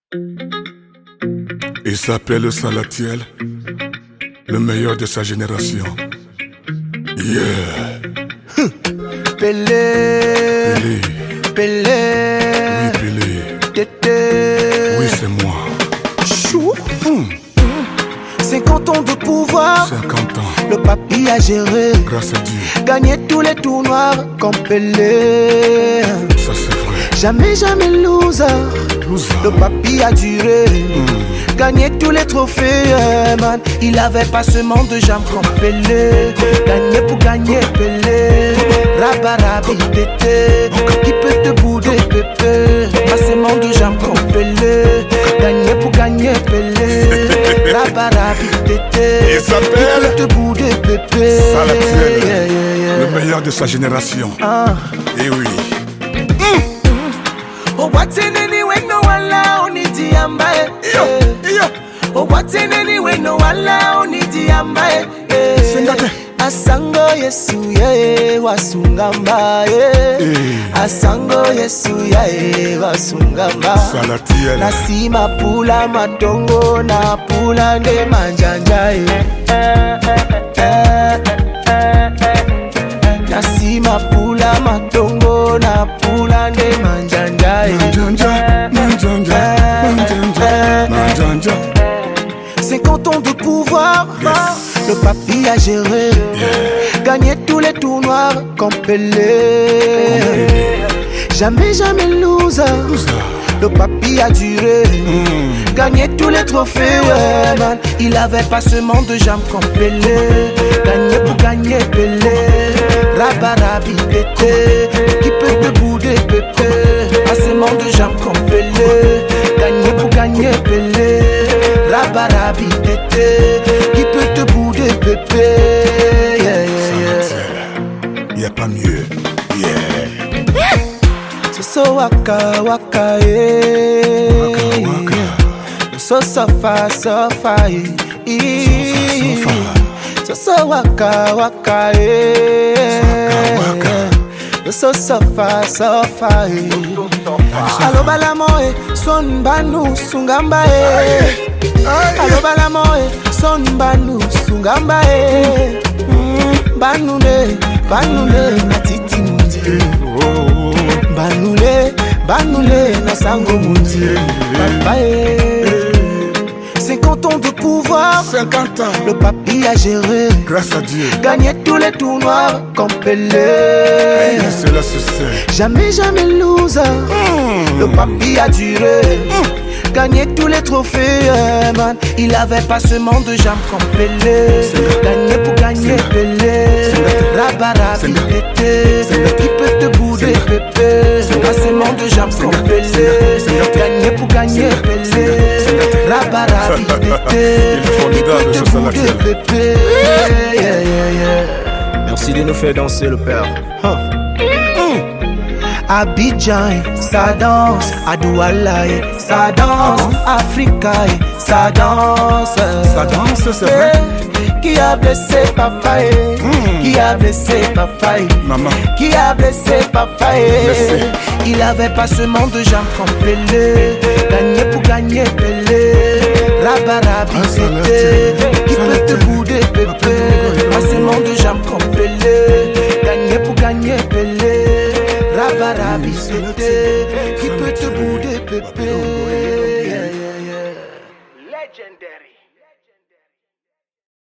Il s'appelle Salatiel, le meilleur de sa génération. Yeah. Pelé, Pelé, Oui, Pelé. Tété. Oui, c'est moi. Chou. 50 ans de pouvoir, 50 ans, le papy a géré. grâce à Dieu. Gagné tous les tournois comme Pelé. Ça, c'est vrai. Jamais loser. Loser. Le papy a duré. Gagné tous les trophées, man. Il avait pas seulement de jambes comme Pelé. Gagné pour gagner, Pelé. Rabarabi, tété. Qui peut te bouder, pépé. Pas seulement de jambes comme Pelé. Gagné pour gagner, Pelé. Rabarabi, tété. Il s'appelle Qui peut te bouder, pépé. Salatiel, Yeah, yeah, yeah. le meilleur de sa génération. Et oui. Oh, what's in anyway, no allow, need the ambaye. Oh, what's in anyway, no allow, need the ambaye. Asango Yesu ye wasungamba ye. Asango Yesu ye wasungamba. Salatiel. Nasima pula matongo na pula nde manjanja ye. Nasima pula matongo na pula nde manjanja ye. Manjanja, manjanja, manjanja, manjanja. 50 ans de pouvoir, le papy a géré. Gagné tous les tournois comme Pelé. Jamais loser. Le papy a duré. Gagné tous les trophées, man. Il avait pas seulement de jambes comme Pelé. Gagné pour gagner, Pelé. Rabarabi, tété. Qui peut te bouder, pépé. Pas seulement de jambes comme Pelé. Gagné pour gagner, Pelé. Rabarabi, tété. Qui peut te bouder, pépé. Yeah, yeah, Salatiel, y'a pas mieux. Yeah. So waka waka yeah. Waka, waka. So safa yeah. So waka waka yeah. So safa yeah. Alo balamoe son banu sungamba yeah. Alo balamoe son banu sungamba yeah. Banule matiti mundi. Banule na sango mundi. Papaye. 50 ans de pouvoir, 50 ans, le papy a géré. grâce à Dieu. Gagné tous les tournois comme Pelé. Cela se sait. Jamais loser. Le papy a duré. Gagné tous les trophées, man. Il avait pas seulement de jambes comme Pelé. Gagné pour gagner, Pelé. Rabarabi, tété. Qui peut te bouder, pépé. Pas seulement de jambes comme Pelé. Gagné pour gagner, Pelé. Rabarabi, tété. Qui peut te bouder, pépé. Yeah, yeah, yeah. Merci de nous faire danser le père. Abidjan, ça danse, à Douala, ça danse, Africa, ça danse. Ça danse, c'est vrai. Qui a blessé papa, qui a blessé papa, Maman. qui a blessé papa. Blessé. Il avait pas seulement de jambes comme Pelé. Gagné pour gagner, Pelé. Rabarabi, tété. Qui peut te bouder, pépé. Pas seulement de jambes comme Pelé. Gagné pour gagner, Pelé. Rabarabi, tété. Qui peut te bouder, pépé. Yeah, yeah, yeah. Legendary.